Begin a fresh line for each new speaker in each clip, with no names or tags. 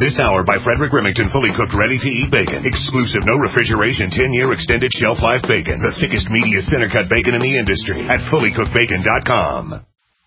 This hour by Frederick Remington, fully cooked, ready-to-eat bacon. Exclusive, no refrigeration, 10-year extended shelf life bacon. The thickest, meatiest center-cut bacon in the industry at fullycookedbacon.com.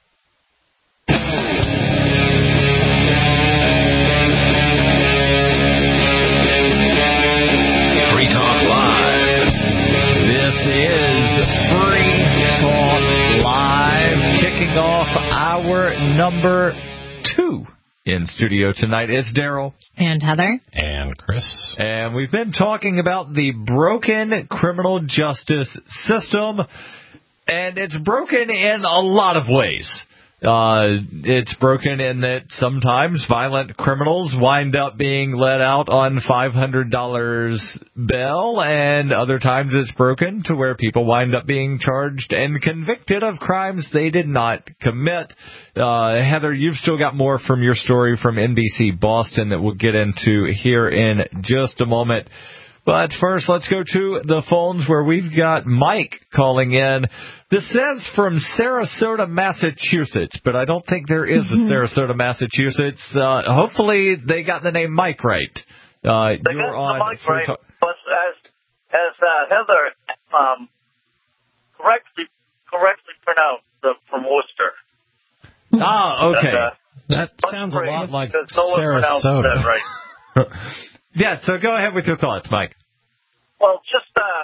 Free Talk Live. This is Free Talk Live, kicking off hour number 2. In studio tonight is Daryl.
And Heather.
And Chris.
And we've been talking about the broken criminal justice system, and it's broken in a lot of ways. It's broken in that sometimes violent criminals wind up being let out on $500 bail, and other times it's broken to where people wind up being charged and convicted of crimes they did not commit. Heather, you've still got more from your story from NBC Boston that we'll get into here in just a moment. But first, let's go to the phones where we've got Mike calling in. This says from Sarasota, Massachusetts, but I don't think there is a Sarasota, Massachusetts. Hopefully they got the name Mike right.
They got the Mike right, but as Heather correctly pronounced from Worcester.
Okay.
That sounds a lot like
no
Sarasota.
That right.
Yeah, so go ahead with your thoughts, Mike.
Well, just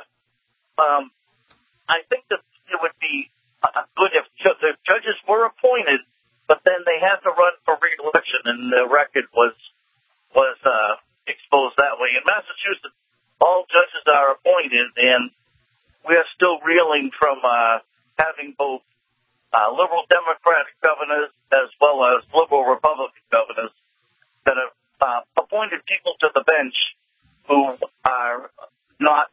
I think that it would be good if the judges were appointed, but then they had to run for re-election, and the record was exposed that way. In Massachusetts, all judges are appointed, and we are still reeling from having both liberal Democratic governors as well as liberal Republican governors that have appointed people to the bench who are not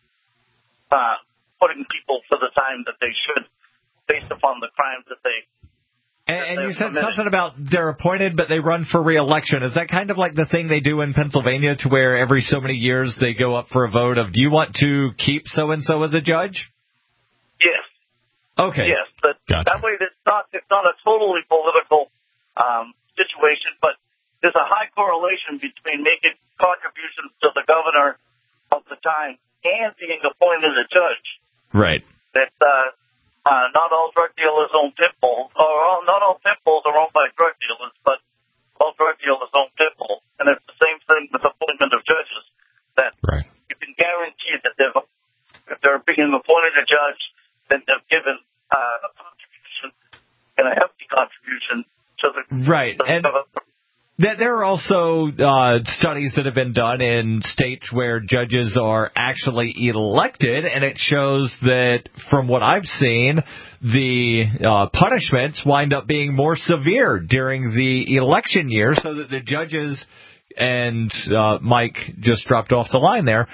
putting people for the time that they should based upon the crimes that they
And you said something about they're appointed, but they run for re-election. Is that kind of like the thing they do in Pennsylvania to where every so many years they go up for a vote of, do you want to keep so-and-so as a judge?
Yes.
Okay.
Yes, but
Gotcha.
that way it's not a totally political situation, but there's a high correlation between making contributions to the governor of the time and being appointed a judge.
Right.
That not all drug dealers own pit bulls, or not all pit bulls are owned by drug dealers, but all drug dealers own pit bulls. And it's the same thing with appointment of judges, that you can guarantee that if they're being appointed a judge, then they've given a contribution, and a hefty contribution to the
right. And there are also studies that have been done in states where judges are actually elected, and it shows that, from what I've seen, the punishments wind up being more severe during the election year, so that the judges, and Mike just dropped off the line there,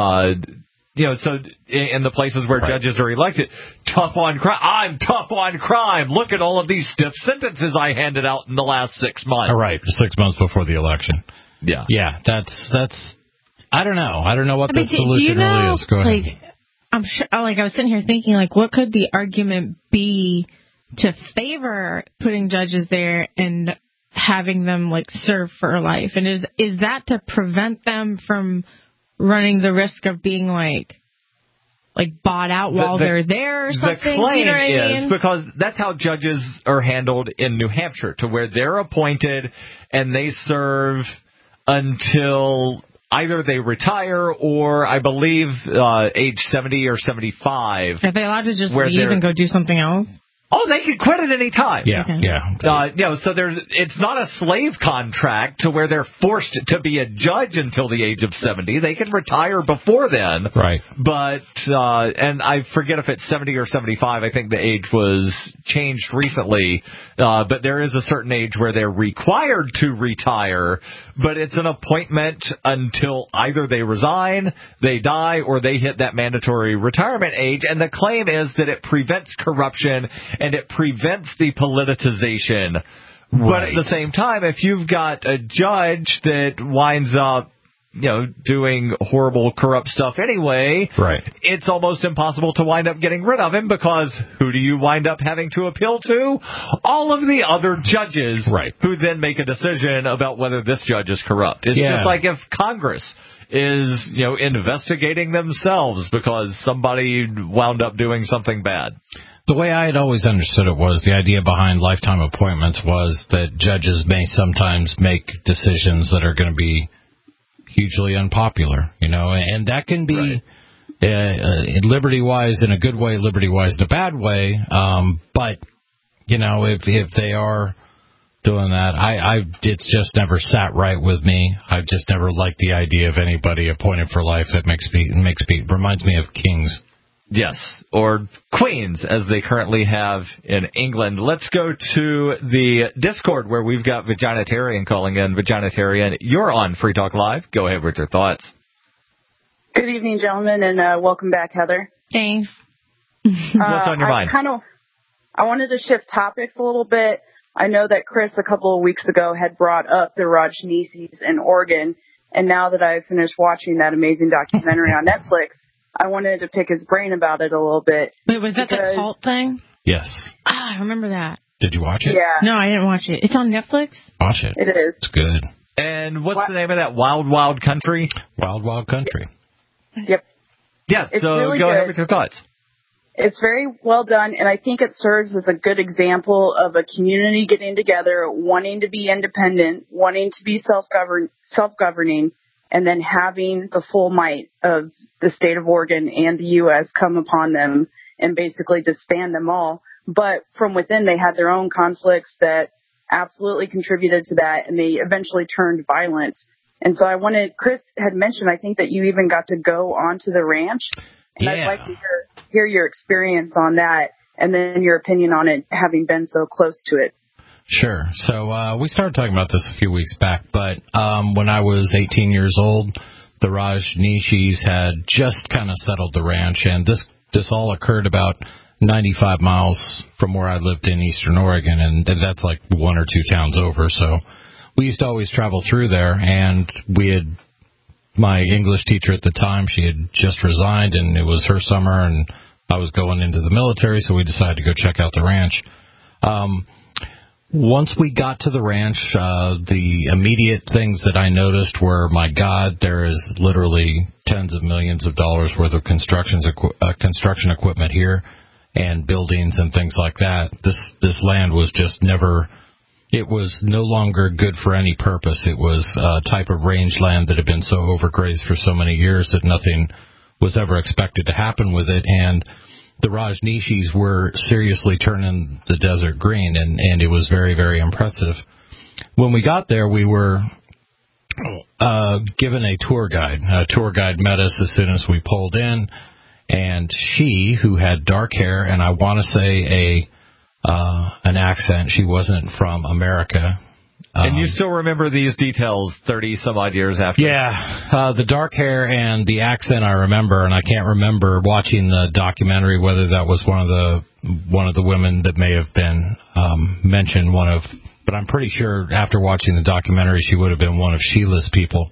so in the places where judges are elected, tough on crime. I'm tough on crime. Look at all of these stiff sentences I handed out in the last 6 months.
All right, 6 months before the election.
Yeah.
Yeah, that's. I don't know. I don't know what the solution really is. Go ahead.
I'm sure. I was sitting here thinking, what could the argument be to favor putting judges there and having them serve for life? And is that to prevent them from running the risk of being bought out while they're there or something?
The claim
you know what I mean?
is because that's how judges are handled in New Hampshire, to where they're appointed and they serve until either they retire or, I believe, age 70 or 75.
Are they allowed to just leave and go do something else?
Oh, they can quit at any time.
Yeah, yeah.
So it's not a slave contract to where they're forced to be a judge until the age of 70. They can retire before then.
Right.
But, and I forget if it's 70 or 75. I think the age was changed recently. But there is a certain age where they're required to retire, but it's an appointment until either they resign, they die, or they hit that mandatory retirement age. And the claim is that it prevents corruption and it prevents the politicization. Right. But at the same time, if you've got a judge that winds up doing horrible, corrupt stuff anyway,
right,
it's almost impossible to wind up getting rid of him, because who do you wind up having to appeal to? All of the other judges,
right,
who then make a decision about whether this judge is corrupt. It's just like if Congress is, investigating themselves because somebody wound up doing something bad.
The way I had always understood it was the idea behind lifetime appointments was that judges may sometimes make decisions that are going to be hugely unpopular, and that can be liberty-wise in a good way, liberty-wise in a bad way. But, if they are doing that, it's just never sat right with me. I've just never liked the idea of anybody appointed for life. That reminds me of kings.
Yes, or queens, as they currently have in England. Let's go to the Discord, where we've got Vaginitarian calling in. Vaginitarian, you're on Free Talk Live. Go ahead with your thoughts.
Good evening, gentlemen, and welcome back, Heather.
Thanks.
What's on your mind?
I wanted to shift topics a little bit. I know that Chris a couple of weeks ago had brought up the Rajneeshis in Oregon, and now that I've finished watching that amazing documentary on Netflix, I wanted to pick his brain about it a little bit.
Wait, was that the cult thing?
Yes.
I remember that.
Did you watch it?
Yeah.
No, I didn't watch it. It's on Netflix?
Watch it.
It is.
It's good.
And what's the name of that? Wild Wild Country?
Wild Wild Country.
Yep.
Yeah,
it's
so
really
go
good.
ahead with your thoughts.
It's very well done, and I think it serves as a good example of a community getting together, wanting to be independent, wanting to be self-governing, and then having the full might of the state of Oregon and the U.S. come upon them and basically disband them all. But from within, they had their own conflicts that absolutely contributed to that, and they eventually turned violent. And so Chris had mentioned, I think that you even got to go onto the ranch. And I'd like to hear your experience on that, and then your opinion on it, having been so close to it.
Sure. So we started talking about this a few weeks back, but when I was 18 years old, the Rajneeshis had just kind of settled the ranch, and this all occurred about 95 miles from where I lived in eastern Oregon, and that's like one or two towns over. So we used to always travel through there, and we had my English teacher at the time, she had just resigned, and it was her summer, and I was going into the military, so we decided to go check out the ranch. Once we got to the ranch, the immediate things that I noticed were, my God, there is literally tens of millions of dollars worth of construction equipment here, and buildings and things like that. This land was just never... It was no longer good for any purpose. It was a type of rangeland that had been so overgrazed for so many years that nothing was ever expected to happen with it. And the Rajneeshis were seriously turning the desert green, and it was very, very impressive. When we got there, we were given a tour guide. A tour guide met us as soon as we pulled in, and she, who had dark hair, and I want to say an accent. She wasn't from America.
And you still remember these details 30-some-odd years after?
Yeah. The dark hair and the accent I remember, and I can't remember watching the documentary whether that was one of the women that may have been mentioned, but I'm pretty sure after watching the documentary she would have been one of Sheila's people.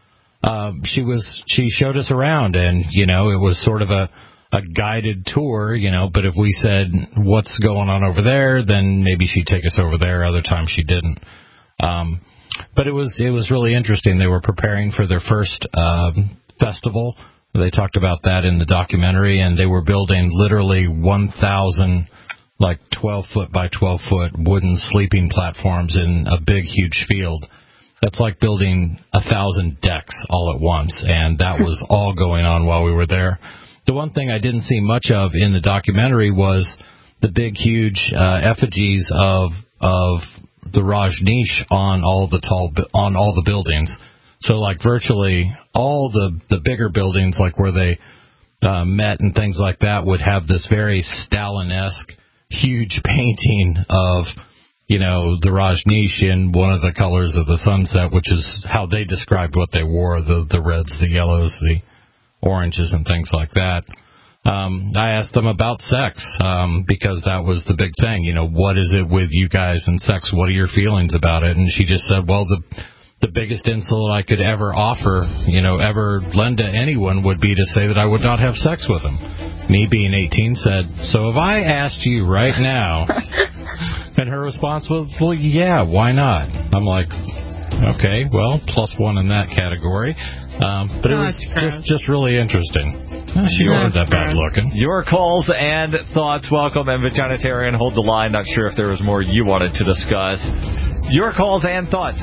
She showed us around, and, it was sort of a guided tour, but if we said, what's going on over there, then maybe she'd take us over there. Other times she didn't. But it was really interesting. They were preparing for their first festival. They talked about that in the documentary, and they were building literally 1,000, 12-foot by 12-foot wooden sleeping platforms in a big, huge field. That's like building 1,000 decks all at once, and that was all going on while we were there. The one thing I didn't see much of in the documentary was the big, huge effigies of the Rajneesh on all the buildings. So, virtually all the bigger buildings, where they met and things like that, would have this very Stalin-esque, huge painting of, the Rajneesh in one of the colors of the sunset, which is how they described what they wore, the reds, the yellows, the oranges and things like that. I asked them about sex, because that was the big thing. What is it with you guys and sex? What are your feelings about it? And she just said, well, the biggest insult I could ever offer, ever lend to anyone would be to say that I would not have sex with him. Me being 18 said, so if I asked you right now, and her response was, well, yeah, why not? I'm like, okay, well, +1 in that category. But it was just really interesting. She wasn't that bad looking.
Your calls and thoughts, welcome. And Vaginitarian, hold the line. Not sure if there was more you wanted to discuss. Your calls and thoughts,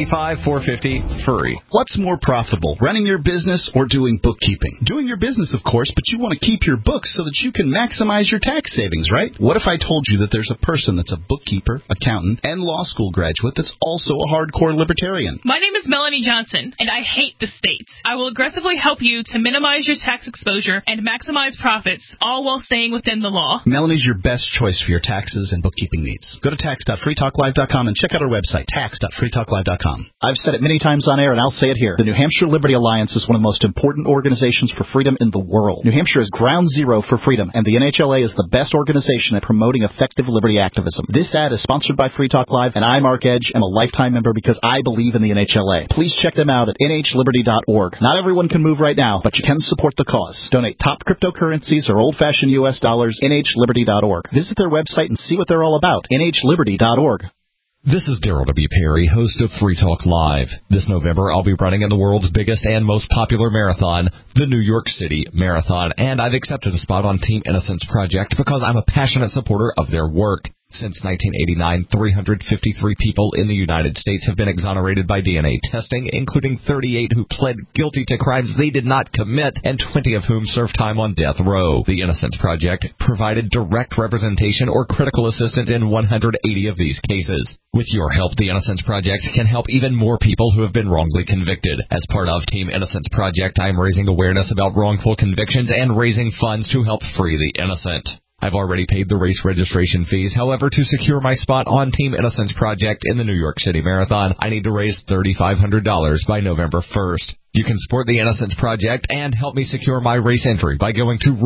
855-450, free.
What's more profitable, running your business or doing bookkeeping? Doing your business, of course, but you want to keep your books so that you can maximize your tax savings, right? What if I told you that there's a person that's a bookkeeper, accountant, and law school graduate that's also a hardcore libertarian?
My name is Melanie Johnson, and I hate the state. I will aggressively help you to minimize your tax exposure and maximize profits, all while staying within the law.
Melanie's your best choice for your taxes and bookkeeping needs. Go to tax.freetalklive.com and check out our website, tax.freetalklive.com. I've said it many times on air, and I'll say it here. The New Hampshire Liberty Alliance is one of the most important organizations for freedom in the world. New Hampshire is ground zero for freedom, and the NHLA is the best organization at promoting effective liberty activism. This ad is sponsored by Free Talk Live, and I, Mark Edge, am a lifetime member because I believe in the NHLA. Please check them out at nhliberty.org. Not everyone can move right now, but you can support the cause. Donate top cryptocurrencies or old-fashioned U.S. dollars, nhliberty.org. Visit their website and see what they're all about, nhliberty.org.
This is Daryl W. Perry, host of Free Talk Live. This November, I'll be running in the world's biggest and most popular marathon, the New York City Marathon, and I've accepted a spot on Team Innocence Project because I'm a passionate supporter of their work. Since 1989, 353 people in the United States have been exonerated by DNA testing, including 38 who pled guilty to crimes they did not commit, and 20 of whom served time on death row. The Innocence Project provided direct representation or critical assistance in 180 of these cases. With your help, the Innocence Project can help even more people who have been wrongly convicted. As part of Team Innocence Project, I am raising awareness about wrongful convictions and raising funds to help free the innocent. I've already paid the race registration fees. However, to secure my spot on Team Innocence Project in the New York City Marathon, I need to raise $3,500 by November 1st. You can support the Innocence Project and help me secure my race entry by going to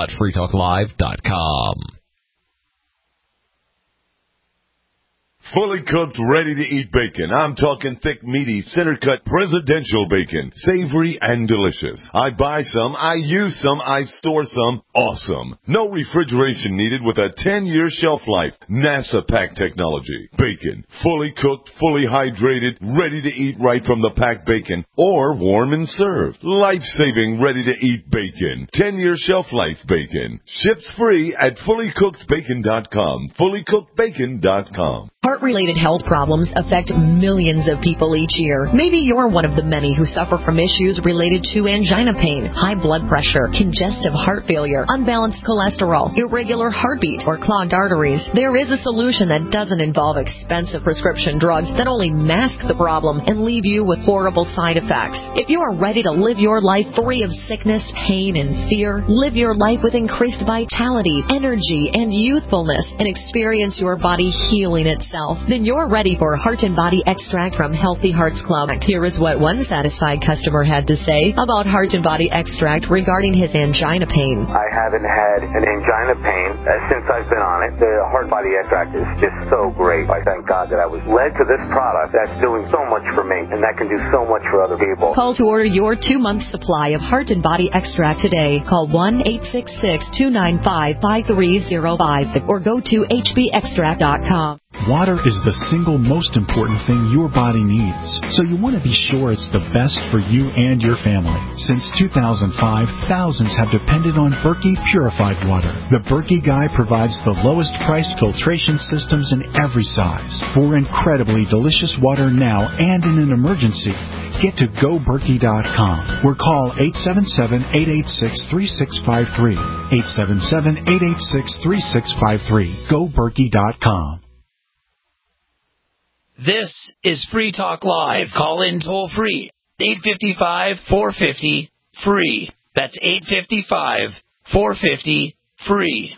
run.freetalklive.com.
Fully cooked, ready-to-eat bacon. I'm talking thick, meaty, center-cut, presidential bacon. Savory and delicious. I buy some, I use some, I store some. Awesome. No refrigeration needed with a 10-year shelf life. NASA pack technology. Bacon. Fully cooked, fully hydrated, ready to eat right from the packed bacon. Or warm and served. Life-saving, ready-to-eat bacon. 10-year shelf life bacon. Ships free at fullycookedbacon.com. Fullycookedbacon.com.
Heart-related health problems affect millions of people each year. Maybe you're one of the many who suffer from issues related to angina pain, high blood pressure, congestive heart failure, unbalanced cholesterol, irregular heartbeat, or clogged arteries. There is a solution that doesn't involve expensive prescription drugs that only mask the problem and leave you with horrible side effects. If you are ready to live your life free of sickness, pain, and fear, live your life with increased vitality, energy, and youthfulness, and experience your body healing itself, then you're ready for Heart and Body Extract from Healthy Hearts Club. Here is what one satisfied customer had to say about Heart and Body Extract regarding his angina pain.
I haven't had an angina pain since I've been on it. The Heart Body Extract is just so great. I thank God that I was led to this product that's doing so much for me, and that can do so much for other people.
Call to order your 2-month supply of Heart and Body Extract today. Call 1-866-295-5305 or go to hbextract.com.
Water is the single most important thing your body needs, so you want to be sure it's the best for you and your family. Since 2005, thousands have depended on Berkey purified water. The Berkey Guy provides the lowest priced filtration systems in every size. For incredibly delicious water now and in an emergency, get to GoBerkey.com or call 877-886-3653. 877-886-3653. GoBerkey.com.
This is Free Talk Live. Call in toll free. 855-450-FREE. That's 855-450-FREE.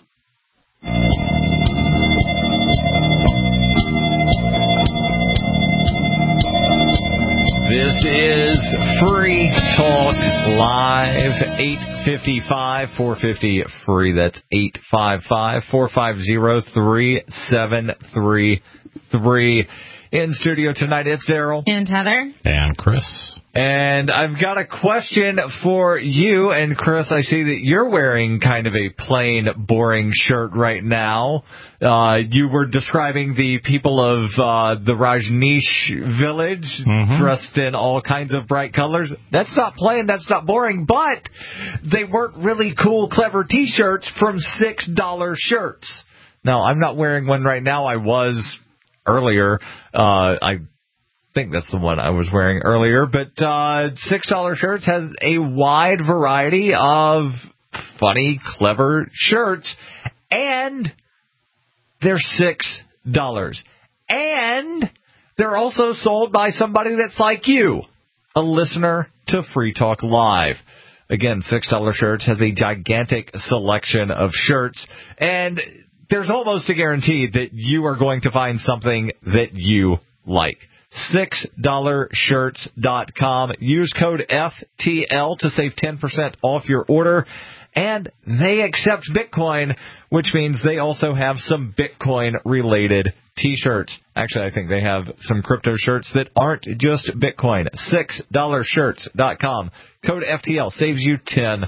This is Free Talk Live, 855-450-FREE. That's 855-450-3733. In studio tonight, it's Daryl.
And Heather.
And Chris.
And I've got a question for you. And Chris, I see that you're wearing kind of a plain, boring shirt right now. You were describing the people of the Rajneesh village dressed in all kinds of bright colors. That's not plain, that's not boring, but they weren't really cool, clever T-shirts from $6 shirts. Now, I'm not wearing one right now. I was earlier. I think that's the one I was wearing earlier. But $6 shirts has a wide variety of funny, clever shirts. And they're $6. And they're also sold by somebody that's like you, a listener to Free Talk Live. Again, $6 shirts has a gigantic selection of shirts. And there's almost a guarantee that you are going to find something that you like. $6shirts.com. Use code FTL to save 10% off your order. And they accept Bitcoin, which means they also have some Bitcoin-related T-shirts. Actually, I think they have some crypto shirts that aren't just Bitcoin. $6shirts.com. Code FTL saves you 10%.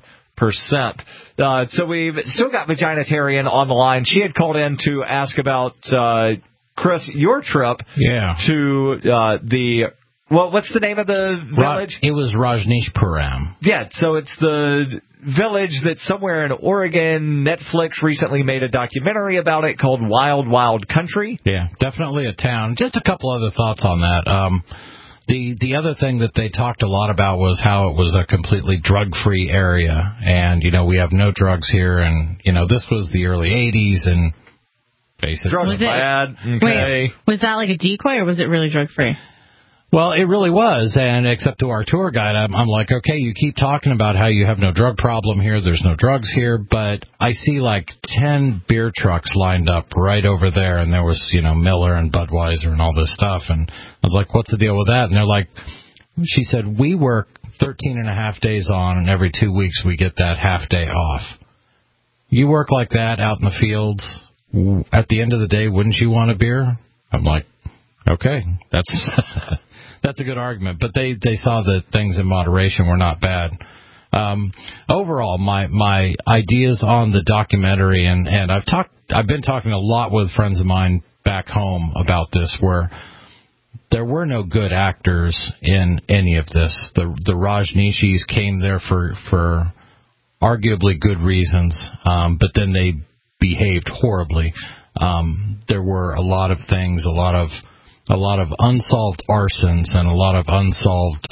So we've still got Vaginitarian on the line. She had called in to ask about, Chris, your trip to what's the name of the village?
It was Rajneeshpuram.
Yeah, so it's the village that's somewhere in Oregon. Netflix recently made a documentary about it called Wild Wild Country.
Yeah, definitely a town. Just a couple other thoughts on that. The other thing that they talked a lot about was how it was a completely drug-free area. And, we have no drugs here. And, this was the early 80s and basically.
Drugs bad. Okay.
Wait, was that like a decoy or was it really drug-free?
Well, it really was, and except to our tour guide, I'm like, okay, you keep talking about how you have no drug problem here, there's no drugs here, but I see like 10 beer trucks lined up right over there, and there was, Miller and Budweiser and all this stuff, and I was like, what's the deal with that? And they're like, she said, we work 13 and a half days on, and every 2 weeks we get that half day off. You work like that out in the fields, at the end of the day, wouldn't you want a beer? I'm like, okay, that's... That's a good argument, but they saw that things in moderation were not bad. Overall, my ideas on the documentary, and I've been talking a lot with friends of mine back home about this, where there were no good actors in any of this. The Rajneeshis came there for arguably good reasons, but then they behaved horribly. There were a lot of things, a lot of unsolved arsons and a lot of unsolved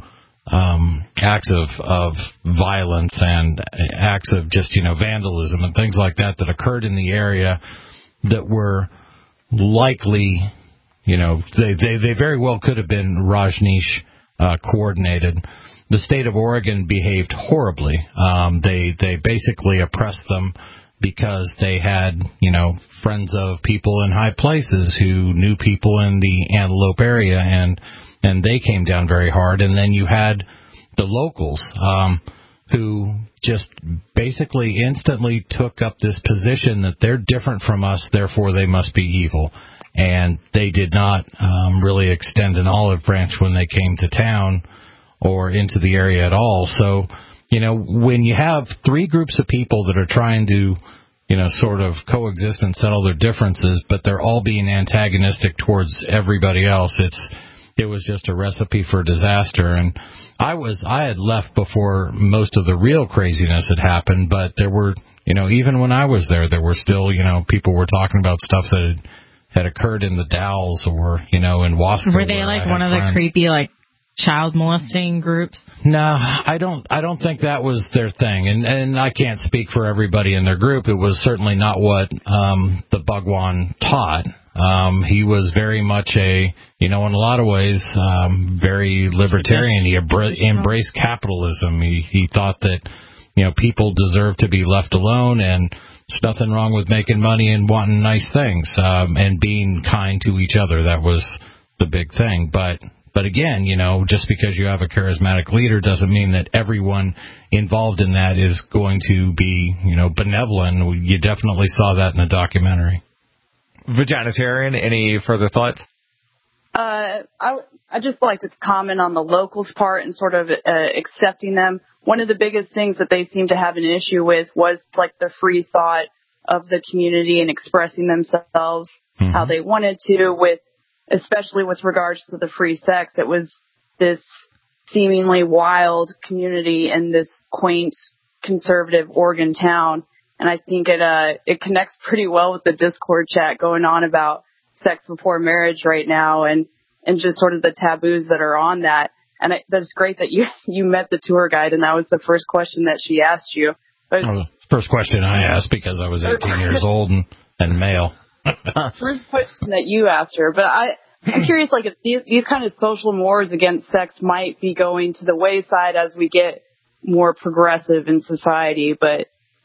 acts of violence and acts of just, vandalism and things like that occurred in the area that were likely, they very well could have been Rajneesh coordinated. The state of Oregon behaved horribly. They basically oppressed them because they had, friends of people in high places who knew people in the Antelope area, and they came down very hard. And then you had the locals who just basically instantly took up this position that they're different from us, therefore they must be evil. And they did not really extend an olive branch when they came to town or into the area at all. So, when you have three groups of people that are trying to, sort of coexist and settle their differences, but they're all being antagonistic towards everybody else, it was just a recipe for disaster. And I had left before most of the real craziness had happened, but there were, even when I was there were still, people were talking about stuff that had occurred in the Dalles or, in Wasco.
Were they like one of the creepy, child molesting groups?
No, I don't think that was their thing, and I can't speak for everybody in their group. It was certainly not what the Bhagwan taught. He was very much in a lot of ways, very libertarian. He embraced capitalism. He thought that people deserve to be left alone, and there's nothing wrong with making money and wanting nice things and being kind to each other. That was the big thing, But again, just because you have a charismatic leader doesn't mean that everyone involved in that is going to be, benevolent. You definitely saw that in the documentary.
Vaginitarian, any further thoughts?
I just like to comment on the locals' part and sort of accepting them. One of the biggest things that they seem to have an issue with was like the free thought of the community and expressing themselves how they wanted to, especially with regards to the free sex. It was this seemingly wild community in this quaint conservative Oregon town. And I think it connects pretty well with the Discord chat going on about sex before marriage right now and just sort of the taboos that are on that. And that's great that you met the tour guide and that was the first question that she asked you. But,
first question I asked because I was 18 years old and male.
First question that you asked her. But I'm curious, like, if these kind of social mores against sex might be going to the wayside as we get more progressive in society, but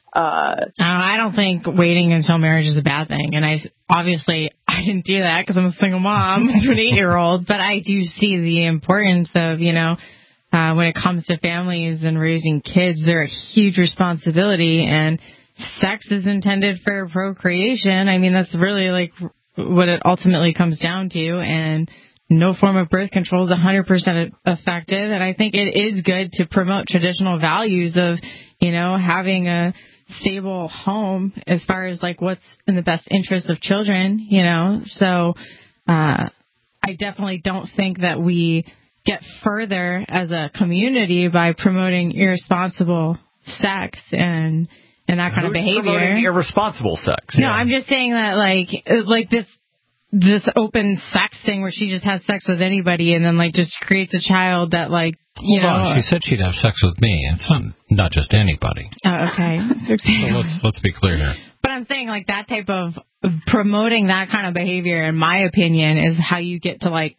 I don't think waiting until marriage is a bad thing. And I didn't do that because I'm a single mom to an 8-year-old, but I do see the importance of, when it comes to families and raising kids, they're a huge responsibility, and sex is intended for procreation. I mean, that's really like what it ultimately comes down to, and no form of birth control is 100% effective. And I think it is good to promote traditional values of, having a stable home as far as like what's in the best interest of children, So I definitely don't think that we get further as a community by promoting irresponsible sex and that kind of behavior.
Promoting irresponsible sex.
No, I'm just saying that like this open sex thing where she just has sex with anybody and then like just creates a child that like
she said she'd have sex with me. It's not just anybody.
Oh, okay.
So let's be clear here.
But I'm saying like that type of promoting that kind of behavior, in my opinion, is how you get to like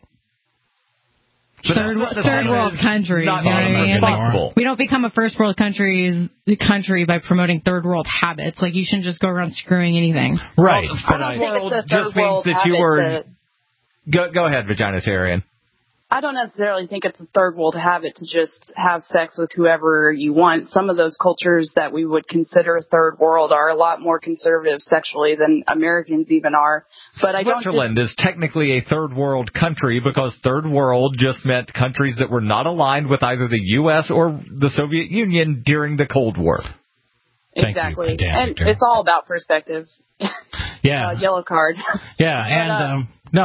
third world countries. You know what I mean? We don't become a first world country by promoting third world habits. Like you shouldn't just go around screwing anything.
Right.
But I think it's a third world habit.
Go ahead, Vaginitarian.
I don't necessarily think it's a third world habit to just have sex with whoever you want. Some of those cultures that we would consider third world are a lot more conservative sexually than Americans even are. But
Switzerland is technically a third world country because third world just meant countries that were not aligned with either the U.S. or the Soviet Union during the Cold War.
Exactly. And it's all about perspective.
Yeah.
Yellow card.
Yeah,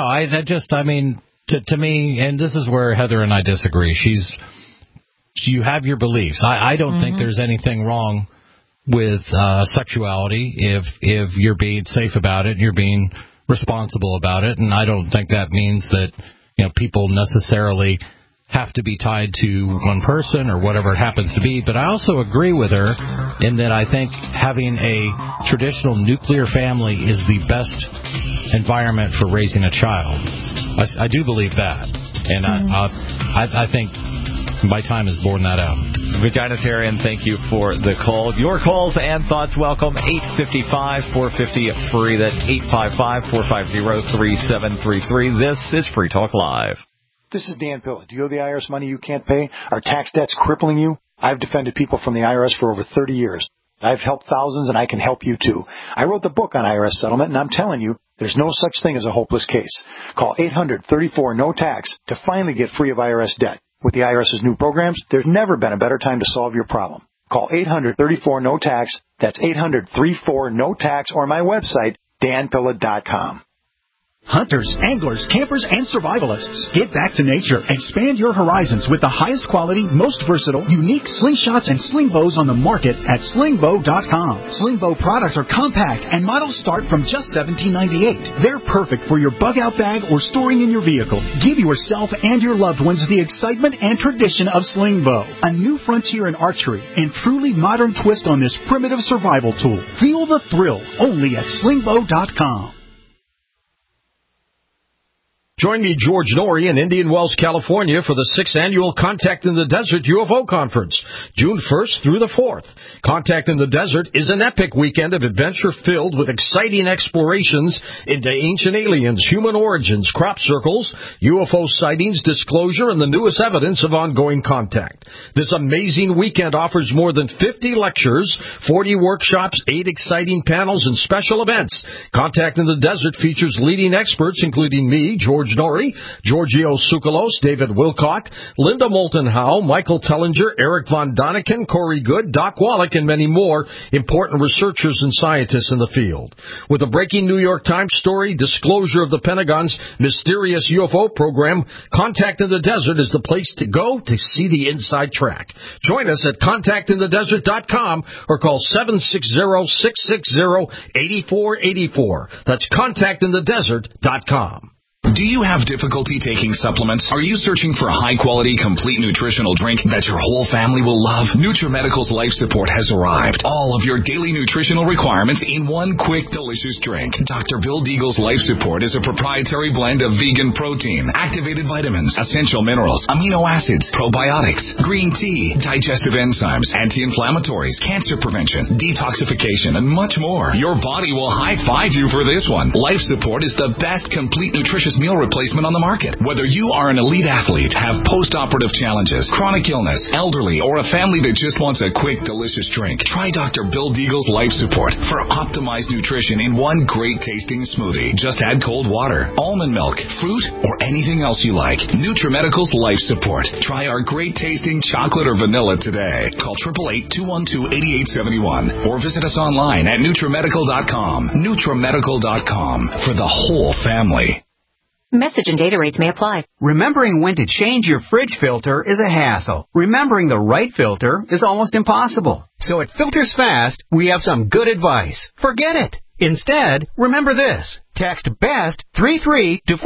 and to me, and this is where Heather and I disagree. You have your beliefs. I don't think there's anything wrong with sexuality if you're being safe about it and you're being responsible about it. And I don't think that means that people necessarily have to be tied to one person or whatever it happens to be. But I also agree with her in that I think having a traditional nuclear family is the best environment for raising a child. I do believe that. And I think my time has borne that out.
Vaginitarian, thank you for the call. Your calls and thoughts welcome. 855-450-FREE. That's 855-450-3733. This is Free Talk Live.
This is Dan Pilla. Do you owe the IRS money you can't pay? Are tax debts crippling you? I've defended people from the IRS for over 30 years. I've helped thousands, and I can help you, too. I wrote the book on IRS settlement, and I'm telling you, there's no such thing as a hopeless case. Call 800-34-NO-TAX to finally get free of IRS debt. With the IRS's new programs, there's never been a better time to solve your problem. Call 800-34-NO-TAX. That's 800-34-NO-TAX, or my website, danpilla.com.
Hunters, anglers, campers, and survivalists. Get back to nature. Expand your horizons with the highest quality, most versatile, unique slingshots and sling bows on the market at slingbow.com. Slingbow products are compact and models start from just $17.98. They're perfect for your bug-out bag or storing in your vehicle. Give yourself and your loved ones the excitement and tradition of Slingbow, a new frontier in archery and truly modern twist on this primitive survival tool. Feel the thrill only at slingbow.com.
Join me, George Norrie, in Indian Wells, California for the 6th Annual Contact in the Desert UFO Conference, June 1st through the 4th. Contact in the Desert is an epic weekend of adventure filled with exciting explorations into ancient aliens, human origins, crop circles, UFO sightings, disclosure, and the newest evidence of ongoing contact. This amazing weekend offers more than 50 lectures, 40 workshops, 8 exciting panels, and special events. Contact in the Desert features leading experts, including me, George George Norrie, Giorgio Tsoukalos, David Wilcock, Linda Moulton Howe, Michael Tellinger, Eric Von Daniken, Corey Good, Doc Wallach, and many more important researchers and scientists in the field. With a breaking New York Times story, disclosure of the Pentagon's mysterious UFO program, Contact in the Desert is the place to go to see the inside track. Join us at contactinthedesert.com or call 760-660-8484. That's contactinthedesert.com.
Do you have difficulty taking supplements? Are you searching for a high-quality, complete nutritional drink that your whole family will love? NutriMedical's Life Support has arrived. All of your daily nutritional requirements in one quick, delicious drink. Dr. Bill Deagle's Life Support is a proprietary blend of vegan protein, activated vitamins, essential minerals, amino acids, probiotics, green tea, digestive enzymes, anti-inflammatories, cancer prevention, detoxification, and much more. Your body will high-five you for this one. Life Support is the best complete nutritious meal replacement on the market. Whether you are an elite athlete, have post-operative challenges, chronic illness, elderly, or a family that just wants a quick, delicious drink, try Dr. Bill Deagle's Life Support for optimized nutrition in one great-tasting smoothie. Just add cold water, almond milk, fruit, or anything else you like. NutriMedical's Life Support. Try our great-tasting chocolate or vanilla today. Call 888-212-8871 or visit us online at NutriMedical.com. NutriMedical.com for the whole family.
Message and data rates may apply.
Remembering when to change your fridge filter is a hassle. Remembering the right filter is almost impossible. So at Filters Fast, we have some good advice. Forget it. Instead, remember this. Text BEST 33 to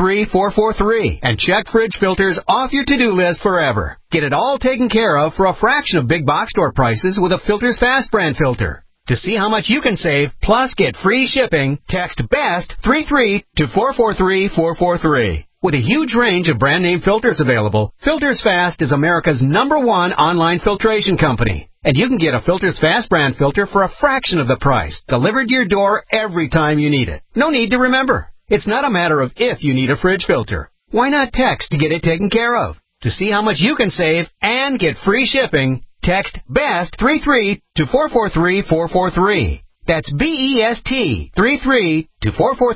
443-443 and check fridge filters off your to-do list forever. Get it all taken care of for a fraction of big box store prices with a Filters Fast brand filter. To see how much you can save, plus get free shipping, text BEST 33 to 443-443. With a huge range of brand name filters available, Filters Fast is America's #1 online filtration company. And you can get a Filters Fast brand filter for a fraction of the price, delivered to your door every time you need it. No need to remember. It's not a matter of if you need a fridge filter. Why not text to get it taken care of? To see how much you can save and get free shipping, text BEST 33 to 443-443. That's BEST 33 to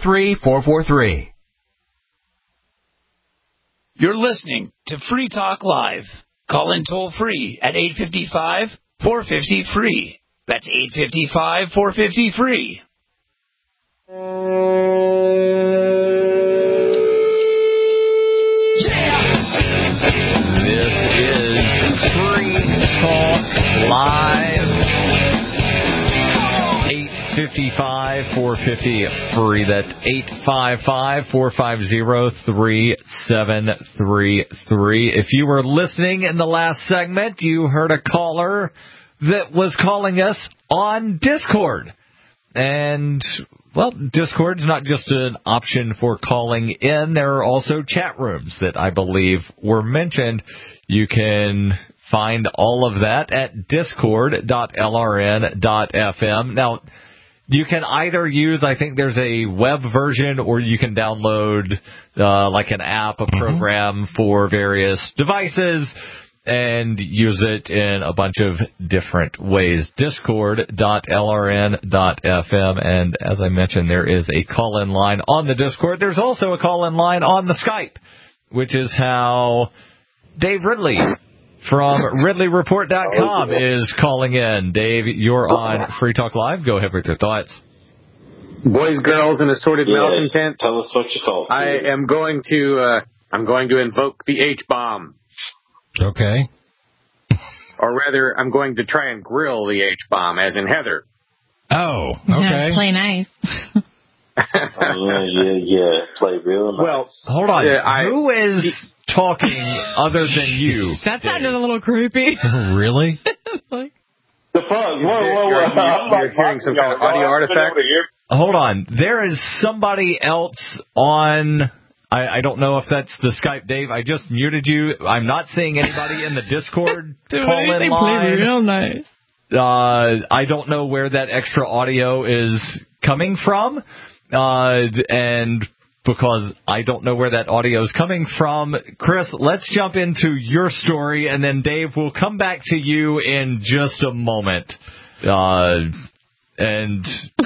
443-443.
You're listening to Free Talk Live. Call in toll free at 855-450-FREE. That's 855-450-FREE.
Live 855-450-FREE. That's 855-450-3733. If you were listening in the last segment, you heard a caller that was calling us on Discord. And, well, Discord's not just an option for calling in. There are also chat rooms that I believe were mentioned. You can find all of that at discord.lrn.fm. Now, you can either use, I think there's a web version, or you can download like an app, a program for various devices, and use it in a bunch of different ways. Discord.lrn.fm. And as I mentioned, there is a call-in line on the Discord. There's also a call-in line on the Skype, which is how Dave Ridley from RidleyReport.com is calling in. Dave, you're on Free Talk Live. Go ahead with your thoughts.
Boys, girls, and assorted malcontents.
Tell us what you thought.
I am going to invoke the H-bomb.
Okay.
Or rather, I'm going to try and grill the H-bomb, as in Heather.
Oh, okay.
Yeah, play nice.
Yeah. Play real nice.
Well,
hold on. Who is talking other than you?
That sounded a little creepy.
Really?
The fuck? Whoa.
You're hearing some kind of audio artifact?
Hold on. There is somebody else on... I don't know if that's the Skype, Dave. I just muted you. I'm not seeing anybody in the Discord call-in line.
Play real nice.
I don't know where that extra audio is coming from. And because I don't know where that audio is coming from, Chris, let's jump into your story, and then Dave, will come back to you in just a moment. And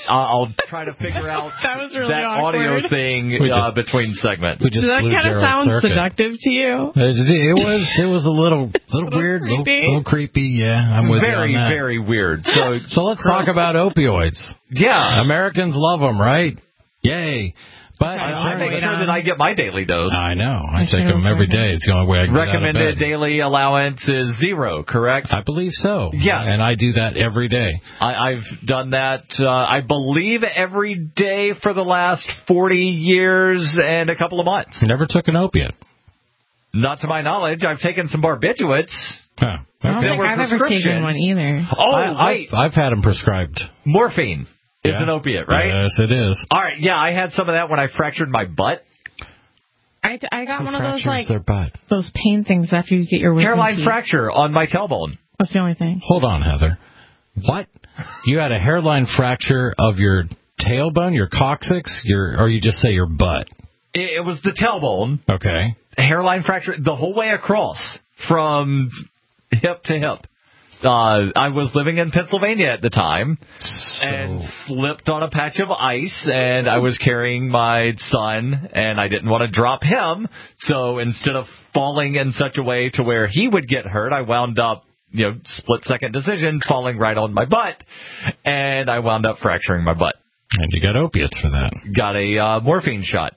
I'll try to figure out
that was really
that
awkward.
audio thing between segments.
Does that kind of sound seductive to you?
It was a little weird, a little creepy. Yeah, I'm with you on that.
Very weird.
So let's talk about opioids.
Yeah,
Americans love them, right? Yay. But
I make sure that I get my daily dose.
I know. I take them every day. It's the only way I can get out of
Recommended
bed.
daily allowance is 0, correct?
I believe so.
Yes.
And I do that every day.
I've done that, I believe, every day for the last 40 years and a couple of months.
Never took an opiate.
Not to my knowledge. I've taken some barbiturates.
Huh.
I don't think I've ever taken one either.
Oh, wait.
I've had them prescribed.
Morphine is an opiate, right?
Yes, it is.
All right, yeah, I had some of that when I fractured my butt.
I got one of those,
their butt?
Those pain things after you get your wisdom
Hairline
teeth.
fracture on my tailbone.
That's the only thing.
Hold on, Heather. What? You had a hairline fracture of your tailbone, your coccyx, or you just say your butt?
It was the tailbone.
Okay.
Hairline fracture the whole way across from hip to hip. I was living in Pennsylvania at the time and slipped on a patch of ice, and I was carrying my son, and I didn't want to drop him. So instead of falling in such a way to where he would get hurt, I wound up, split-second decision, falling right on my butt, and I wound up fracturing my butt.
And you got opiates for that.
Got a morphine shot.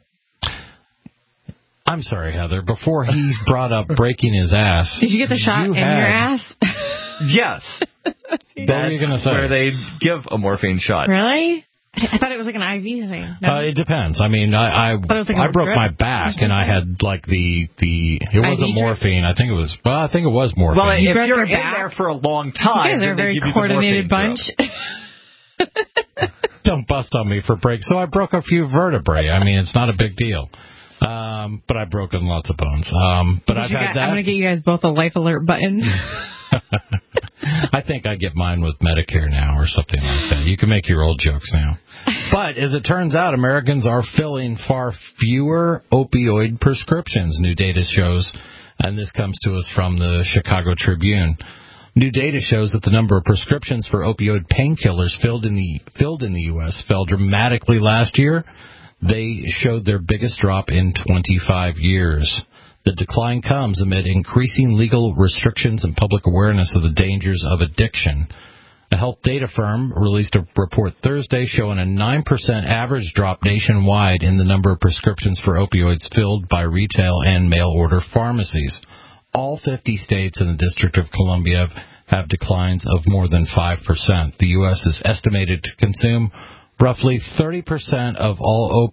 I'm sorry, Heather. Before he's brought up breaking his ass.
Did you get the shot in your ass?
Yes.
What were you going to say?
Where they give a morphine shot.
Really? I thought it was like an IV thing. No?
It depends. I mean, I broke my back, and I had like it wasn't morphine. I think it was morphine.
Well, if you're in there for a long time,
they're a very coordinated bunch.
Don't bust on me for break. So I broke a few vertebrae. I mean, it's not a big deal. But I've broken lots of bones. But I've had that.
I'm going to get you guys both a life alert button.
I think I get mine with Medicare now or something like that. You can make your old jokes now. But as it turns out, Americans are filling far fewer opioid prescriptions, new data shows, and this comes to us from the Chicago Tribune. New data shows that the number of prescriptions for opioid painkillers filled in the U.S. fell dramatically last year. They showed their biggest drop in 25 years. The decline comes amid increasing legal restrictions and public awareness of the dangers of addiction. A health data firm released a report Thursday showing a 9% average drop nationwide in the number of prescriptions for opioids filled by retail and mail-order pharmacies. All 50 states and the District of Columbia have declines of more than 5%. The U.S. is estimated to consume roughly 30% of all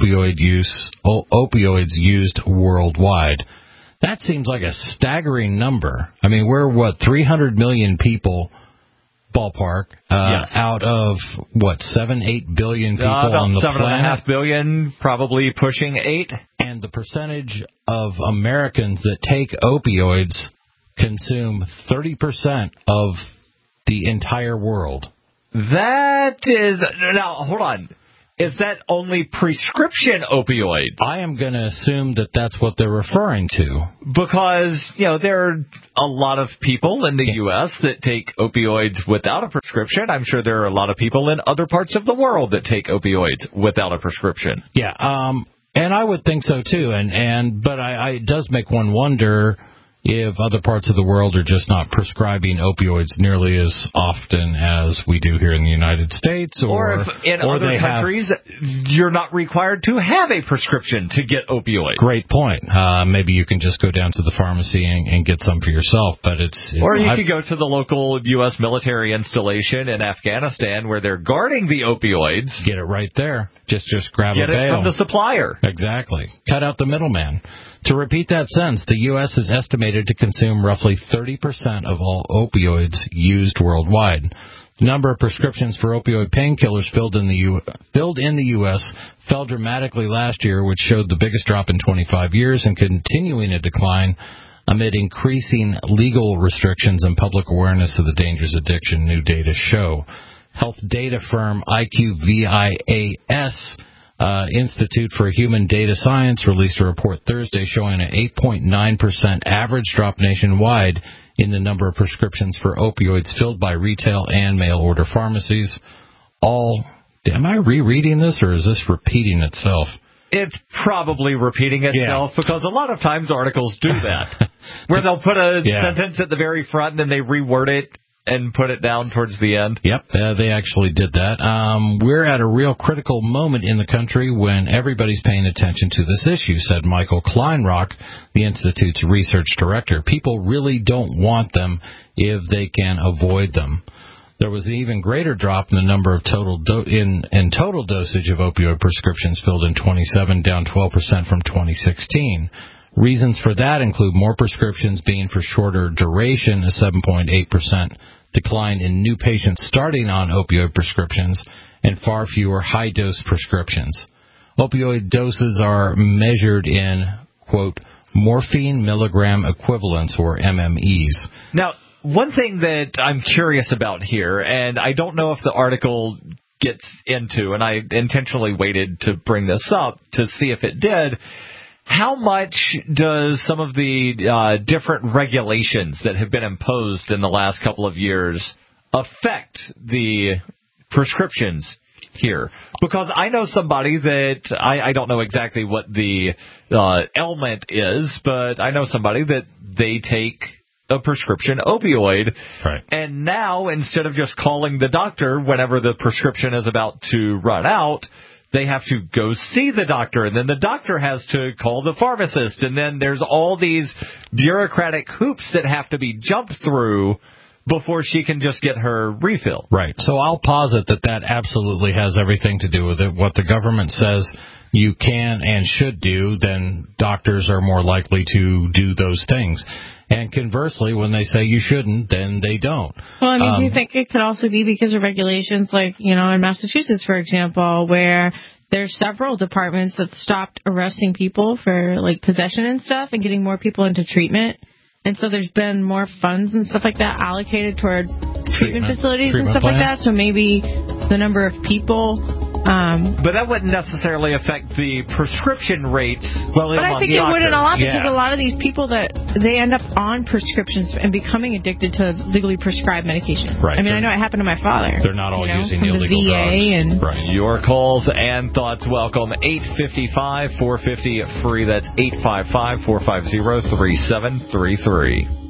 opioids used worldwide. That seems like a staggering number. I mean, we're, 300 million people, ballpark,
yes.
Out of, 7-8 billion people on the planet?
7.5 billion, probably pushing 8.
And the percentage of Americans that take opioids consume 30% of the entire world.
That is... Now, hold on. Is that only prescription opioids?
I am going to assume that that's what they're referring to.
Because, there are a lot of people in the U.S. that take opioids without a prescription. I'm sure there are a lot of people in other parts of the world that take opioids without a prescription.
Yeah, and I would think so, too. But it does make one wonder if other parts of the world are just not prescribing opioids nearly as often as we do here in the United States.
Or if in other countries, you're not required to have a prescription to get opioids.
Great point. Maybe you can just go down to the pharmacy and get some for yourself. But
or you could go to the local U.S. military installation in Afghanistan where they're guarding the opioids.
Get it right there. Just grab a bale.
Get it from the supplier.
Exactly. Cut out the middleman. To repeat that sentence, the U.S. is estimated to consume roughly 30% of all opioids used worldwide. The number of prescriptions for opioid painkillers filled in the U.S. fell dramatically last year, which showed the biggest drop in 25 years and continuing a decline amid increasing legal restrictions and public awareness of the dangers of addiction, new data show. Health data firm IQVIA's Institute for Human Data Science released a report Thursday showing an 8.9% average drop nationwide in the number of prescriptions for opioids filled by retail and mail-order pharmacies. All Am I rereading this, or is this repeating itself?
It's probably repeating itself because a lot of times articles do that, where they'll put a sentence at the very front and then they reword it and put it down towards the end.
Yep, they actually did that. We're at a real critical moment in the country when everybody's paying attention to this issue, said Michael Kleinrock, the Institute's research director. People really don't want them if they can avoid them. There was an even greater drop in the number of total dosage of opioid prescriptions filled in 27, down 12% from 2016. Reasons for that include more prescriptions being for shorter duration, a 7.8% decline in new patients starting on opioid prescriptions, and far fewer high-dose prescriptions. Opioid doses are measured in, quote, morphine milligram equivalents, or MMEs.
Now, one thing that I'm curious about here, and I don't know if the article gets into, and I intentionally waited to bring this up to see if it did, how much does some of the different regulations that have been imposed in the last couple of years affect the prescriptions here? Because I know somebody that, I don't know exactly what the ailment is, but I know somebody that they take a prescription opioid,
right.
And now instead of just calling the doctor whenever the prescription is about to run out, they have to go see the doctor, and then the doctor has to call the pharmacist, and then there's all these bureaucratic hoops that have to be jumped through before she can just get her refill.
Right. So I'll posit that absolutely has everything to do with it. What the government says you can and should do, then doctors are more likely to do those things. And conversely, when they say you shouldn't, then they don't.
Well, I mean, do you think it could also be because of regulations like, in Massachusetts, for example, where there's several departments that stopped arresting people for, possession and stuff and getting more people into treatment? And so there's been more funds and stuff like that allocated toward treatment facilities and stuff like that. So maybe the number of people...
but that wouldn't necessarily affect the prescription rates.
But I think it wouldn't a lot because a lot of these people that they end up on prescriptions and becoming addicted to legally prescribed medication.
Right.
I mean, I know it happened to my father.
They're not all using illegal
the VA
drugs.
Right. Your calls and thoughts welcome. 855-450-FREE. That's 855-450-3733.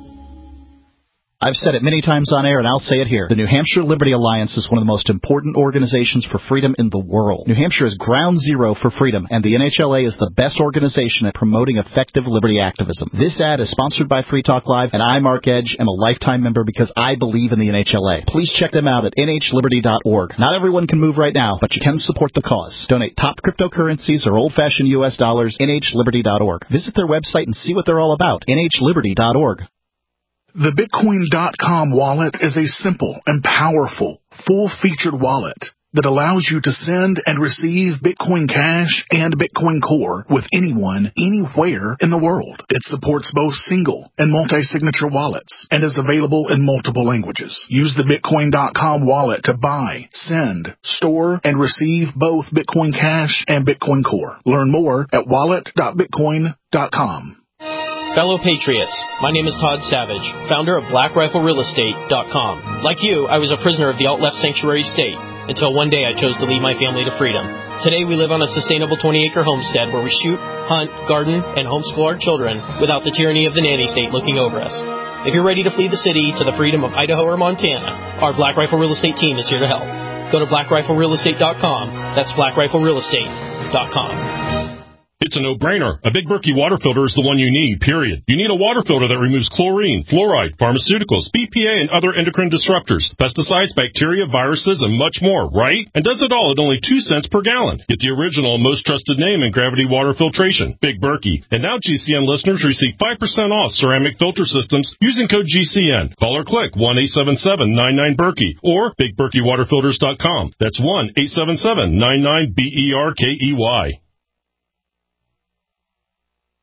I've said it many times on air, and I'll say it here. The New Hampshire Liberty Alliance is one of the most important organizations for freedom in the world. New Hampshire is ground zero for freedom, and the NHLA is the best organization at promoting effective liberty activism. This ad is sponsored by Free Talk Live, and I, Mark Edge, am a lifetime member because I believe in the NHLA. Please check them out at nhliberty.org. Not everyone can move right now, but you can support the cause. Donate top cryptocurrencies or old-fashioned U.S. dollars, nhliberty.org. Visit their website and see what they're all about, nhliberty.org.
The Bitcoin.com wallet is a simple and powerful, full-featured wallet that allows you to send and receive Bitcoin Cash and Bitcoin Core with anyone, anywhere in the world. It supports both single and multi-signature wallets and is available in multiple languages. Use the Bitcoin.com wallet to buy, send, store, and receive both Bitcoin Cash and Bitcoin Core. Learn more at wallet.bitcoin.com.
Fellow Patriots, my name is Todd Savage, founder of BlackRifleRealEstate.com. Like you, I was a prisoner of the alt-left sanctuary state until one day I chose to lead my family to freedom. Today we live on a sustainable 20-acre homestead where we shoot, hunt, garden, and homeschool our children without the tyranny of the nanny state looking over us. If you're ready to flee the city to the freedom of Idaho or Montana, our Black Rifle Real Estate team is here to help. Go to BlackRifleRealEstate.com. That's BlackRifleRealEstate.com.
It's a no-brainer. A Big Berkey water filter is the one you need, period. You need a water filter that removes chlorine, fluoride, pharmaceuticals, BPA, and other endocrine disruptors, pesticides, bacteria, viruses, and much more, right? And does it all at only 2 cents per gallon. Get the original, most trusted name in gravity water filtration, Big Berkey. And now GCN listeners receive 5% off ceramic filter systems using code GCN. Call or click 1-877-99-BERKEY or BigBerkeyWaterFilters.com. That's 1-877-99-BERKEY.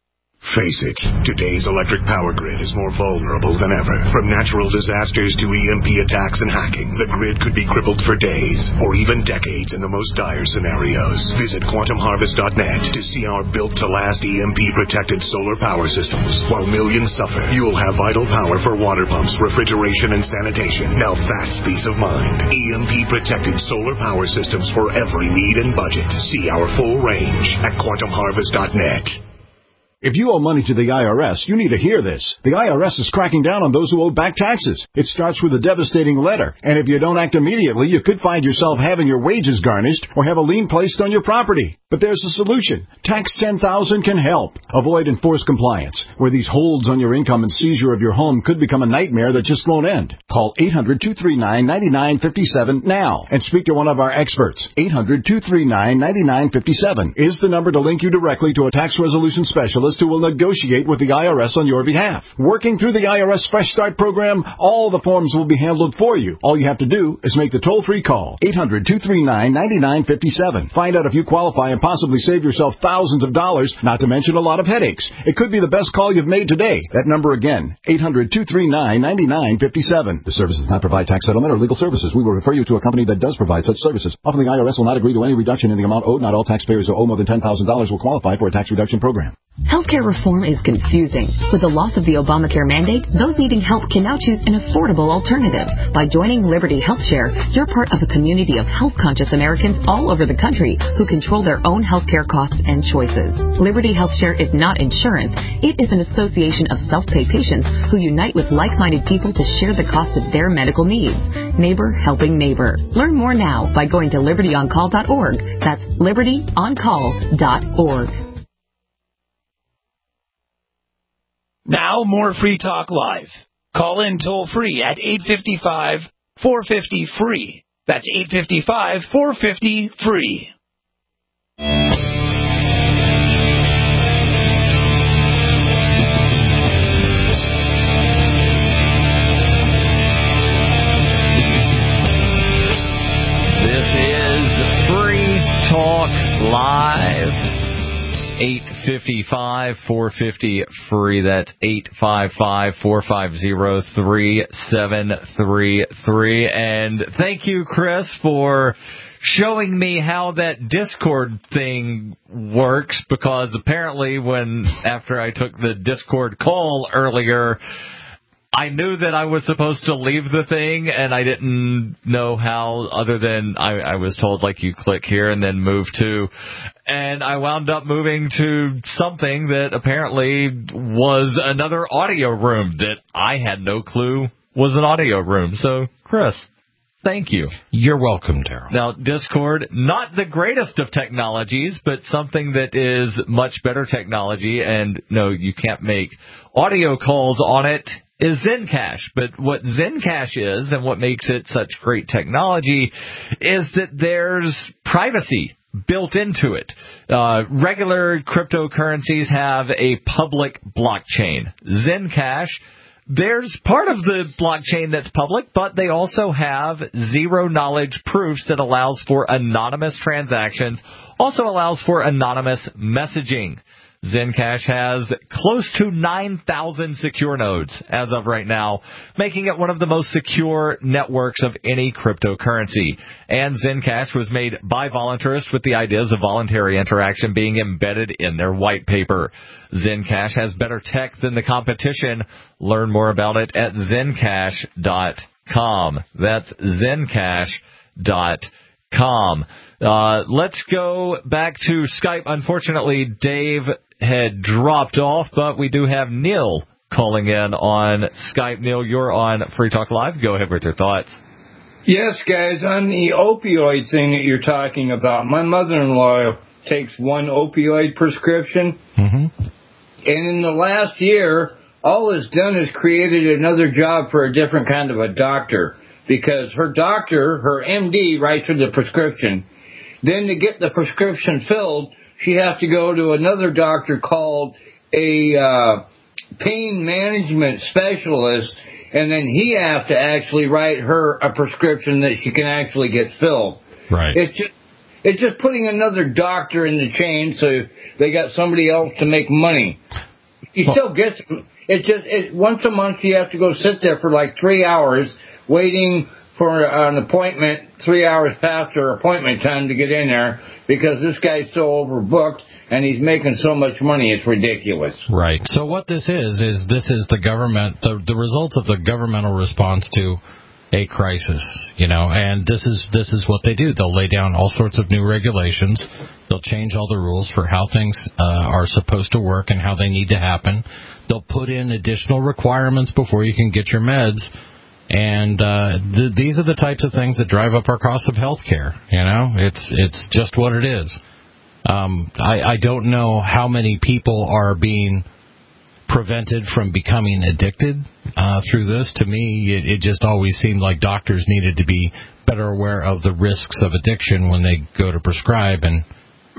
Face it, today's electric power grid is more vulnerable than ever. From natural disasters to EMP attacks and hacking, the grid could be crippled for days or even decades in the most dire scenarios. Visit quantumharvest.net to see our built-to-last EMP-protected solar power systems. While millions suffer, you'll have vital power for water pumps, refrigeration, and sanitation. Now that's peace of mind. EMP-protected solar power systems for every need and budget. See our full range at quantumharvest.net.
If you owe money to the IRS, you need to hear this. The IRS is cracking down on those who owe back taxes. It starts with a devastating letter, and if you don't act immediately, you could find yourself having your wages garnished or have a lien placed on your property. But there's a solution. Tax 10,000 can help. Avoid enforced compliance, where these holds on your income and seizure of your home could become a nightmare that just won't end. Call 800-239-9957 now and speak to one of our experts. 800-239-9957 is the number to link you directly to a tax resolution specialist who will negotiate with the IRS on your behalf. Working through the IRS Fresh Start program, all the forms will be handled for you. All you have to do is make the toll-free call. 800-239-9957. Find out if you qualify and possibly save yourself thousands of dollars, not to mention a lot of headaches. It could be the best call you've made today. That number again, 800-239-9957. The service does not provide tax settlement or legal services. We will refer you to a company that does provide such services. Often the IRS will not agree to any reduction in the amount owed. Not all taxpayers who owe more than $10,000 will qualify for a tax reduction program.
Healthcare reform is confusing. With the loss of the Obamacare mandate, those needing help can now choose an affordable alternative. By joining Liberty HealthShare, you're part of a community of health-conscious Americans all over the country who control their own healthcare costs and choices. Liberty HealthShare is not insurance. It is an association of self-pay patients who unite with like-minded people to share the cost of their medical needs. Neighbor helping neighbor. Learn more now by going to libertyoncall.org. That's libertyoncall.org.
Now, more Free Talk Live. Call in toll-free at 855-450-FREE. That's 855-450-FREE.
This is Free Talk Live. 855-450-FREE. That's 855-450-3733. And thank you, Chris, for showing me how that Discord thing works, because apparently after I took the Discord call earlier, I knew that I was supposed to leave the thing, and I didn't know how, other than I was told, like, you click here and then move to, and I wound up moving to something that apparently was another audio room that I had no clue was an audio room. So, Chris, thank you.
You're welcome, Daryl.
Now, Discord, not the greatest of technologies, but something that is much better technology, and no, you can't make audio calls on it, is Zencash. But what Zencash is, and what makes it such great technology, is that there's privacy built into it. Regular cryptocurrencies have a public blockchain. Zencash, there's part of the blockchain that's public, but they also have zero-knowledge proofs that allows for anonymous transactions, also allows for anonymous messaging. Zencash has close to 9,000 secure nodes as of right now, making it one of the most secure networks of any cryptocurrency. And Zencash was made by voluntarists with the ideas of voluntary interaction being embedded in their white paper. Zencash has better tech than the competition. Learn more about it at zencash.com. That's zencash.com. Let's go back to Skype. Unfortunately, Dave had dropped off, but we do have Neil calling in on Skype. Neil, you're on Free Talk Live. Go ahead with your thoughts.
Yes, guys, on the opioid thing that you're talking about, my mother-in-law takes one opioid prescription, and in the last year, all it's done is created another job for a different kind of a doctor, because her doctor, her MD, writes her the prescription. Then to get the prescription filled, she has to go to another doctor called a pain management specialist, and then he has to actually write her a prescription that she can actually get filled.
Right.
It's just putting another doctor in the chain so they got somebody else to make money. He still gets them. Once a month you have to go sit there for like 3 hours waiting for an appointment, 3 hours past their appointment time to get in there because this guy's so overbooked and he's making so much money, it's ridiculous.
Right. So what this is this is the government, the results of the governmental response to a crisis, and this is what they do. They'll lay down all sorts of new regulations. They'll change all the rules for how things are supposed to work and how they need to happen. They'll put in additional requirements before you can get your meds. And these are the types of things that drive up our cost of health care. It's just what it is. I don't know how many people are being prevented from becoming addicted through this. To me, it just always seemed like doctors needed to be better aware of the risks of addiction when they go to prescribe. And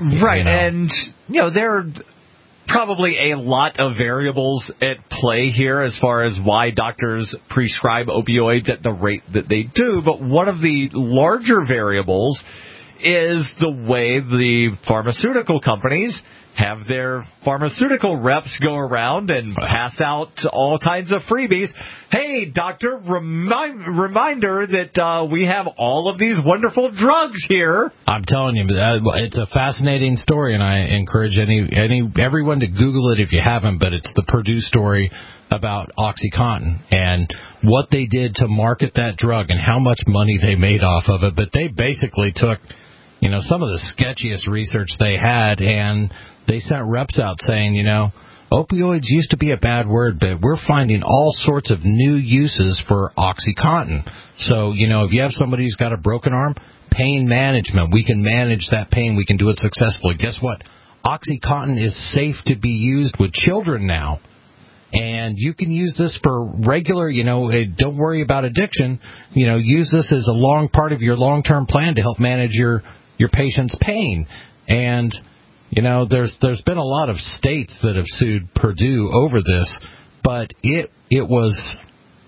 and there are probably a lot of variables at play here as far as why doctors prescribe opioids at the rate that they do. But one of the larger variables is the way the pharmaceutical companies have their pharmaceutical reps go around and pass out all kinds of freebies. Hey, doctor, reminder that we have all of these wonderful drugs here.
I'm telling you, it's a fascinating story, and I encourage everyone to Google it if you haven't, but it's the Purdue story about OxyContin and what they did to market that drug and how much money they made off of it. But they basically took some of the sketchiest research they had, and they sent reps out saying, opioids used to be a bad word, but we're finding all sorts of new uses for OxyContin. So, if you have somebody who's got a broken arm, pain management, we can manage that pain. We can do it successfully. Guess what? OxyContin is safe to be used with children now. And you can use this for regular, don't worry about addiction. Use this as a long part of your long-term plan to help manage your patient's pain. And, there's been a lot of states that have sued Purdue over this, but it was,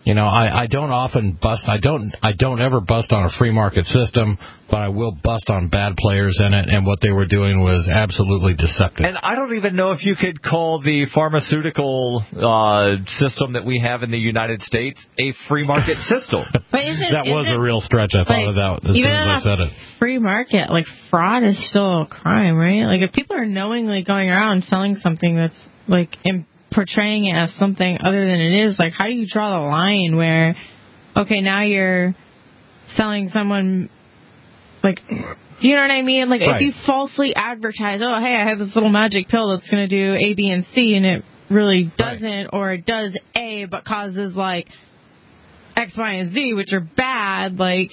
I don't often bust, I don't ever bust on a free market system, but I will bust on bad players in it, and what they were doing was absolutely deceptive.
And I don't even know if you could call the pharmaceutical system that we have in the United States a free market system.
That was a real stretch. I thought of that as soon as I said it.
Free market, fraud is still a crime, right? If people are knowingly going around selling something that's portraying it as something other than it is, how do you draw the line where, okay, now you're selling someone, do you know what I mean?
Right.
If you falsely advertise, oh, hey, I have this little magic pill that's going to do A, B, and C, and it really doesn't, right, or it does A but causes, X, Y, and Z, which are bad,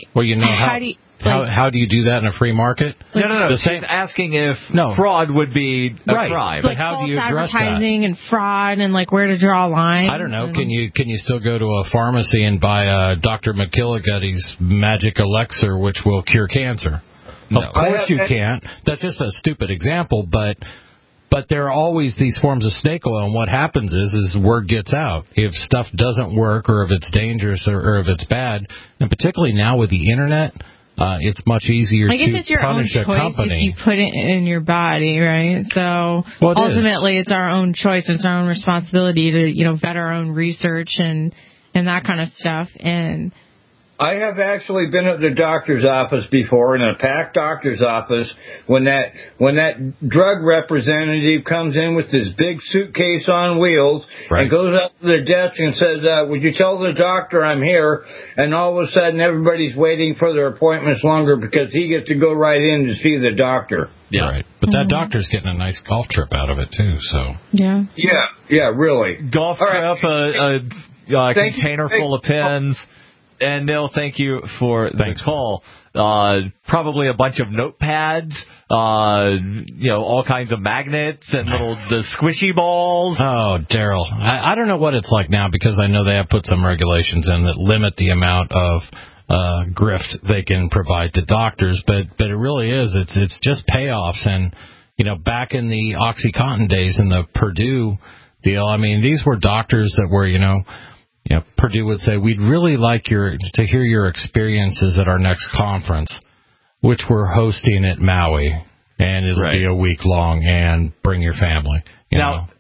how do you do that in a free market?
No. She's asking if fraud would be a crime.
But how do you address that?
Advertising and fraud and where to draw a line.
I don't know. Can you still go to a pharmacy and buy Dr. McGillicuddy's magic elixir, which will cure cancer? No. Of course you can't. That's just a stupid example, but there are always these forms of snake oil, and what happens is word gets out. If stuff doesn't work, or if it's dangerous, or if it's bad, and particularly now with the internet, it's much easier to punish a company.
If you put it in your body, right? So ultimately, it's our own choice. It's our own responsibility to vet our own research and that kind of stuff. And
I have actually been at the doctor's office before, in a packed doctor's office, when that drug representative comes in with this big suitcase on wheels, right, and goes up to the desk and says, would you tell the doctor I'm here? And all of a sudden everybody's waiting for their appointments longer because he gets to go right in to see the doctor.
Yeah, right. But that doctor's getting a nice golf trip out of it too. So
yeah, really.
Golf trip, a container full of pens. And Neil, thank you for the call. Probably a bunch of notepads, all kinds of magnets and the squishy balls.
Oh, Daryl, I don't know what it's like now, because I know they have put some regulations in that limit the amount of grift they can provide to doctors, but it really is. It's just payoffs. And back in the OxyContin days in the Purdue deal, I mean, these were doctors that were Purdue would say, we'd really like to hear your experiences at our next conference, which we're hosting at Maui, and it'll be a week long, and bring your family.
Now,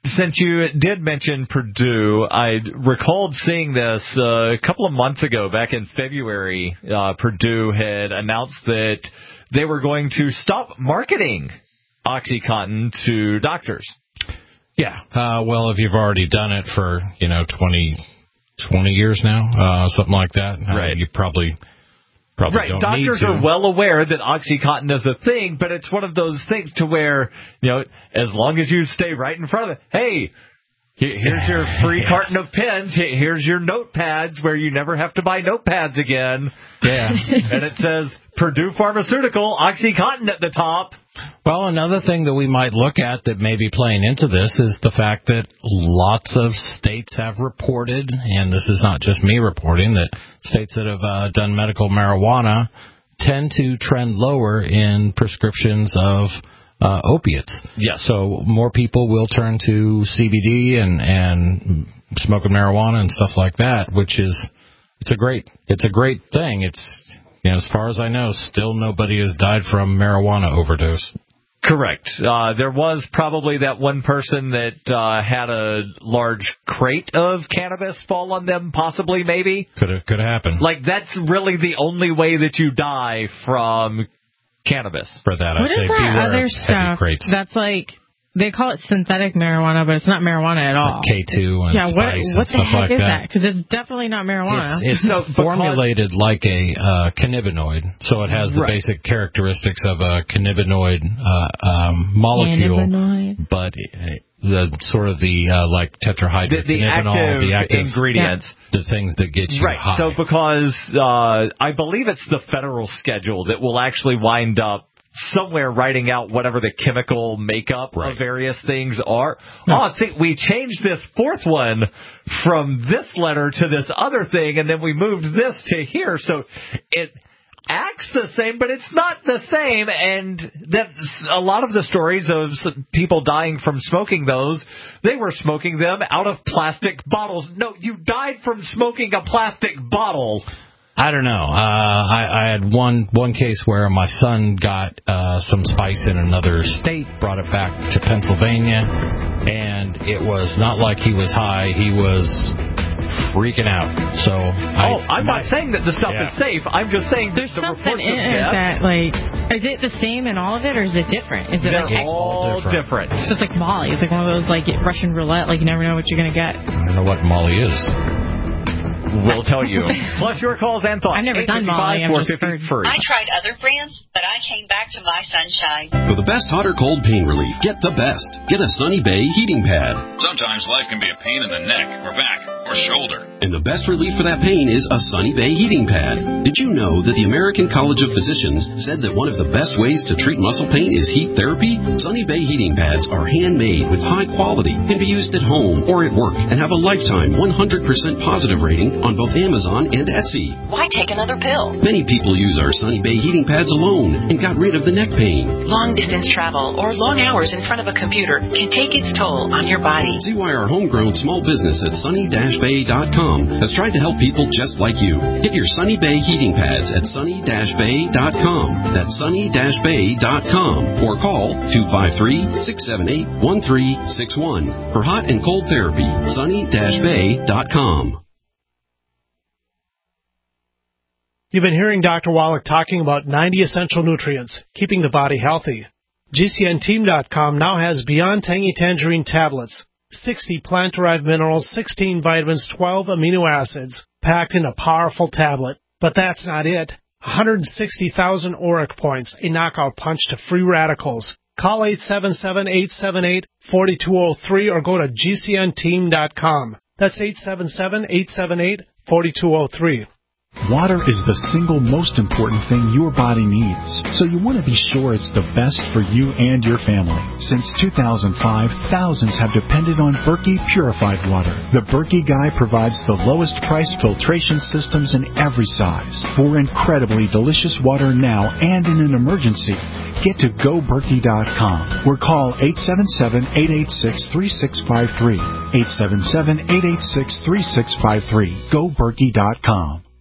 since you did mention Purdue, I recalled seeing this a couple of months ago, back in February. Purdue had announced that they were going to stop marketing OxyContin to doctors.
Yeah. Well, if you've already done it for, 20 years now, something like that,
right.
You probably
right.
don't
Doctors
need to.
are well aware that OxyContin is a thing, but it's one of those things to where, as long as you stay right in front of it, hey, here's your free carton of pens, here's your notepads where you never have to buy notepads again.
Yeah.
And it says Purdue Pharmaceutical, OxyContin at the top.
Well, another thing that we might look at that may be playing into this is the fact that lots of states have reported, and this is not just me reporting, that states that have done medical marijuana tend to trend lower in prescriptions of opiates.
Yes.
So more people will turn to CBD and smoking marijuana and stuff like that, which is it's a great thing. It's as far as I know, still nobody has died from marijuana overdose.
Correct. There was probably that one person that had a large crate of cannabis fall on them, possibly, maybe.
Could have happened.
Like, that's really the only way that you die from cannabis.
For that,
what
I say
is that
beware
other
of
stuff
heavy crates.
that's like, they call it synthetic marijuana, but it's not marijuana at all.
Like K2 and spice and stuff like that.
What the heck is that? Because it's definitely not marijuana.
It's formulated like a cannabinoid, so it has the basic characteristics of a cannabinoid molecule, but the sort of like tetrahydrocannabinol, the active
ingredients,
the things that get you high.
So because I believe it's the federal schedule that will actually wind up somewhere writing out whatever the chemical makeup of various things are. Oh, see, we changed this fourth one from this letter to this other thing, and then we moved this to here. So it acts the same, but it's not the same. And that's a lot of the stories of people dying from smoking those, they were smoking them out of plastic bottles. No, you died from smoking a plastic bottle.
I don't know. I had one case where my son got some spice in another state, brought it back to Pennsylvania, and it was not like he was high. He was freaking out. So
I'm not saying that the stuff is safe. I'm just saying
there's
the
something
reports of
in it
deaths,
that, like, is it the same in all of it, or is it different? Is it
they're
like
all different.
It's just like Molly. It's like one of those like Russian roulette. Like you never know what you're gonna get.
I don't know what Molly is.
We'll tell you. Plus your calls and thoughts.
I've never done Molly.
I
tried other brands, but I came back to my Sunshine.
For the best hot or cold pain relief, get the best. Get a Sunny Bay heating pad.
Sometimes life can be a pain in the neck or back or shoulder.
And the best relief for that pain is a Sunny Bay heating pad. Did you know that the American College of Physicians said that one of the best ways to treat muscle pain is heat therapy? Sunny Bay heating pads are handmade with high quality, can be used at home or at work, and have a lifetime 100% positive rating on both Amazon and Etsy.
Why take another pill?
Many people use our Sunny Bay heating pads alone and got rid of the neck pain.
Long distance travel or long hours in front of a computer can take its toll on your body.
See why our homegrown small business at sunny-bay.com has tried to help people just like you. Get your Sunny Bay heating pads at sunny-bay.com. That's sunny-bay.com or call 253-678-1361 for hot and cold therapy. sunny-bay.com.
You've been hearing Dr. Wallach talking about 90 essential nutrients, keeping the body healthy. GCNteam.com now has Beyond Tangy Tangerine tablets, 60 plant-derived minerals, 16 vitamins, 12 amino acids, packed in a powerful tablet. But that's not it. 160,000 auric points, a knockout punch to free radicals. Call 877-878-4203 or go to GCNteam.com. That's 877-878-4203.
Water is the single most important thing your body needs, so you want to be sure it's the best for you and your family. Since 2005, thousands have depended on Berkey purified water. The Berkey Guy provides the lowest price filtration systems in every size for incredibly delicious water now and in an emergency. Get to GoBerkey.com or call 877-886-3653. 877-886-3653. GoBerkey.com.